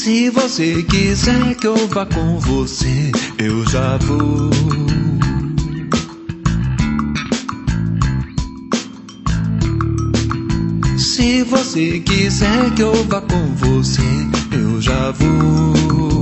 Se você quiser que eu vá com você, eu já vou. Se você quiser que eu vá com você, eu já vou.